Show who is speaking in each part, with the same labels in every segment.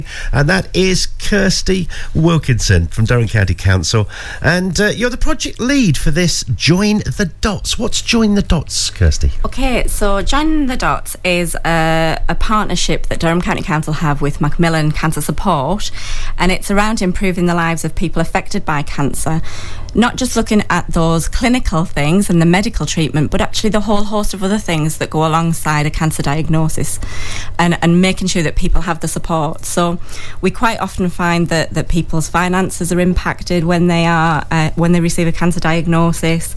Speaker 1: And that is Kirsty Wilkinson from Durham County Council. And you're the project lead for this Join the Dots. What's Join the Dots, Kirsty?
Speaker 2: Okay, so Join the Dots is a partnership that Durham County Council have with Macmillan Cancer Support, and it's around improving the lives of people affected by cancer. Not just looking at those clinical things and the medical treatment, but actually the whole host of other things that go alongside a cancer diagnosis, and making sure that people have the support. So we quite often find that people's finances are impacted when they receive a cancer diagnosis,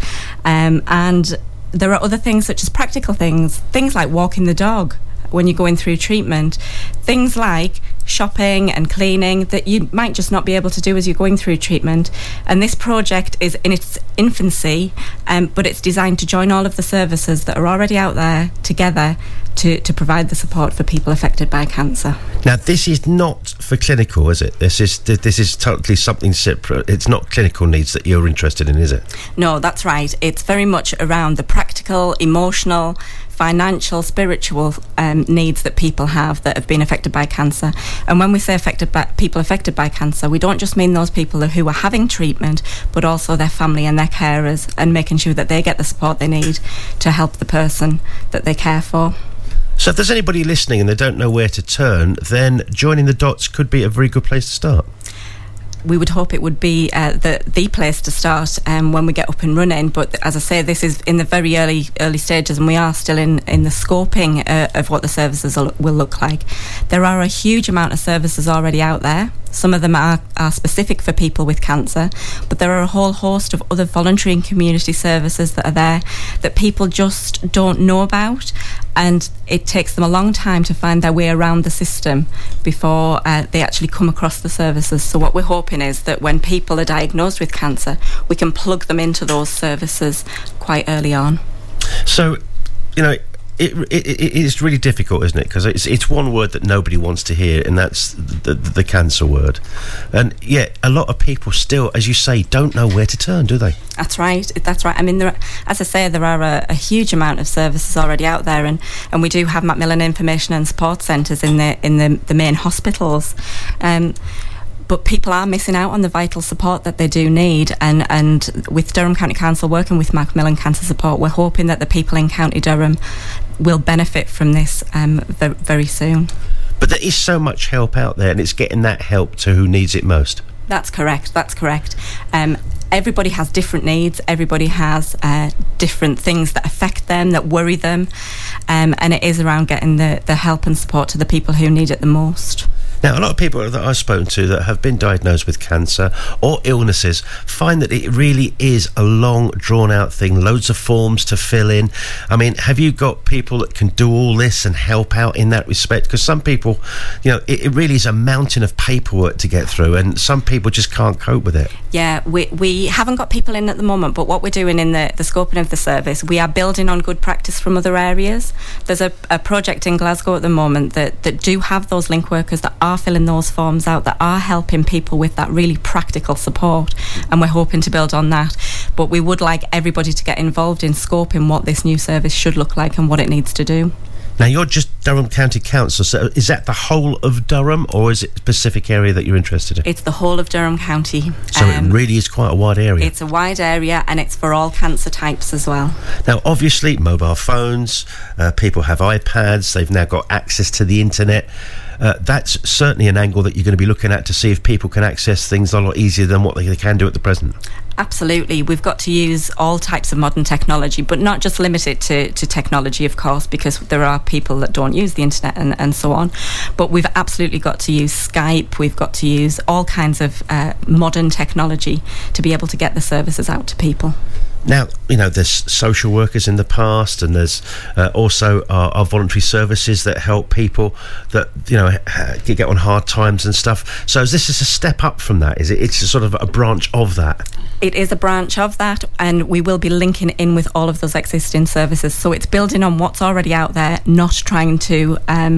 Speaker 2: and there are other things such as practical things like walking the dog when you're going through treatment, things like shopping and cleaning that you might just not be able to do as you're going through treatment. And this project is in its infancy, but it's designed to join all of the services that are already out there together to provide the support for people affected by cancer.
Speaker 1: Now, this is not for clinical, is it? This is totally something separate. It's not clinical needs that you're interested in, is it?
Speaker 2: No, that's right. It's very much around the practical, emotional, financial, spiritual needs that people have that have been affected by cancer. And when we say people affected by cancer, we don't just mean those people who are having treatment, but also their family and their carers, and making sure that they get the support they need to help the person that they care for.
Speaker 1: So if there's anybody listening and they don't know where to turn, then Joining the Dots could be a very good place to start.
Speaker 2: We would hope it would be the place to start when we get up and running. But as I say, this is in the very early stages, and we are still in the scoping of what the services will look like. There are a huge amount of services already out there. Some of them are specific for people with cancer, but there are a whole host of other voluntary and community services that are there that people just don't know about, and it takes them a long time to find their way around the system before they actually come across the services. So what we're hoping is that when people are diagnosed with cancer, we can plug them into those services quite early on.
Speaker 1: So, it is really difficult, isn't it? Because it's one word that nobody wants to hear, and that's the cancer word. And yet, a lot of people still, as you say, don't know where to turn, do they?
Speaker 2: That's right. I mean, as I say, there are a huge amount of services already out there, and we do have Macmillan Information and Support Centres in the main hospitals. But people are missing out on the vital support that they do need, and with Durham County Council working with Macmillan Cancer Support, we're hoping that the people in County Durham will benefit from this very soon.
Speaker 1: But there is so much help out there, and it's getting that help to who needs it most.
Speaker 2: That's correct. Everybody has different needs. Everybody has different things that affect them, that worry them, and it is around getting the help and support to the people who need it the most.
Speaker 1: Now, a lot of people that I've spoken to that have been diagnosed with cancer or illnesses find that it really is a long, drawn-out thing, loads of forms to fill in. I mean, have you got people that can do all this and help out in that respect? Because some people, it really is a mountain of paperwork to get through, and some people just can't cope with it.
Speaker 2: Yeah, we haven't got people in at the moment, but what we're doing in the scoping of the service, we are building on good practice from other areas. There's a project in Glasgow at the moment that do have those link workers that are filling those forms out, that are helping people with that really practical support, and we're hoping to build on that. But we would like everybody to get involved in scoping what this new service should look like and what it needs to do.
Speaker 1: Now, you're just Durham County Council, so is that the whole of Durham, or is it a specific area that you're interested in?
Speaker 2: It's the whole of Durham County.
Speaker 1: So it really is quite a wide area.
Speaker 2: It's a wide area, and it's for all cancer types as well.
Speaker 1: Now, obviously, mobile phones, people have iPads, they've now got access to the internet. That's certainly an angle that you're going to be looking at to see if people can access things a lot easier than what they can do at the present.
Speaker 2: Absolutely. We've got to use all types of modern technology, but not just limit it to technology, of course, because there are people that don't use the internet and so on. But we've absolutely got to use Skype. We've got to use all kinds of modern technology to be able to get the services out to people.
Speaker 1: Now, there's social workers in the past, and there's also our voluntary services that help people that, get on hard times and stuff. So this is a step up from that, is it? It's a sort of a branch of that.
Speaker 2: It is a branch of that, and we will be linking in with all of those existing services. So it's building on what's already out there, not trying to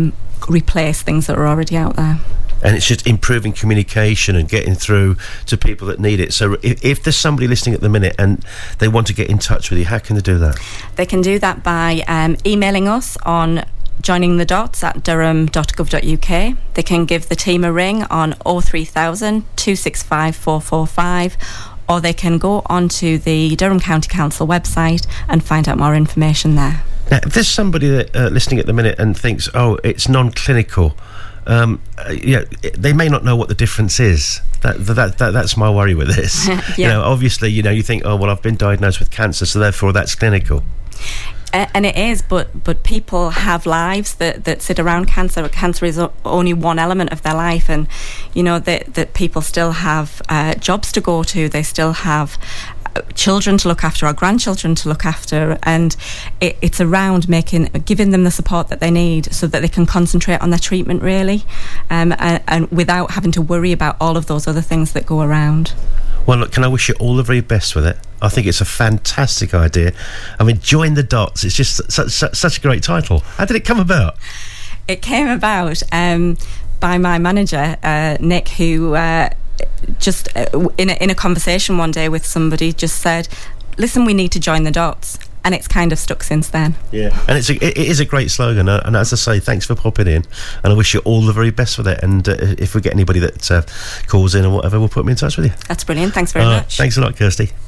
Speaker 2: replace things that are already out there.
Speaker 1: And it's just improving communication and getting through to people that need it. So if there's somebody listening at the minute and they want to get in touch with you, how can they do that?
Speaker 2: They can do that by emailing us on joining the dots at durham.gov.uk. They can give the team a ring on 03000 265 445, or they can go onto the Durham County Council website and find out more information there.
Speaker 1: Now, if there's somebody that listening at the minute and thinks, oh, it's non-clinical, they may not know what the difference is. That's my worry with this.
Speaker 2: Yeah.
Speaker 1: Obviously, you think, oh, well, I've been diagnosed with cancer, so therefore that's clinical.
Speaker 2: And it is, but people have lives that sit around cancer. Cancer is only one element of their life, and that people still have jobs to go to. They still have children to look after or grandchildren to look after, and it's around giving them the support that they need so that they can concentrate on their treatment really, and without having to worry about all of those other things that go around.
Speaker 1: Well, look, can I wish you all the very best with it? I think it's a fantastic idea. I mean, Join the Dots, it's just such a great title. How did it come about?
Speaker 2: It came about by my manager, Nick, who just in a conversation one day with somebody just said, listen, we need to join the dots. And it's kind of stuck since then. Yeah,
Speaker 1: and it is a great slogan. And as I say, thanks for popping in. And I wish you all the very best with it. And if we get anybody that calls in or whatever, we'll put them in touch with you.
Speaker 2: That's brilliant. Thanks very much.
Speaker 1: Thanks a lot, Kirsty.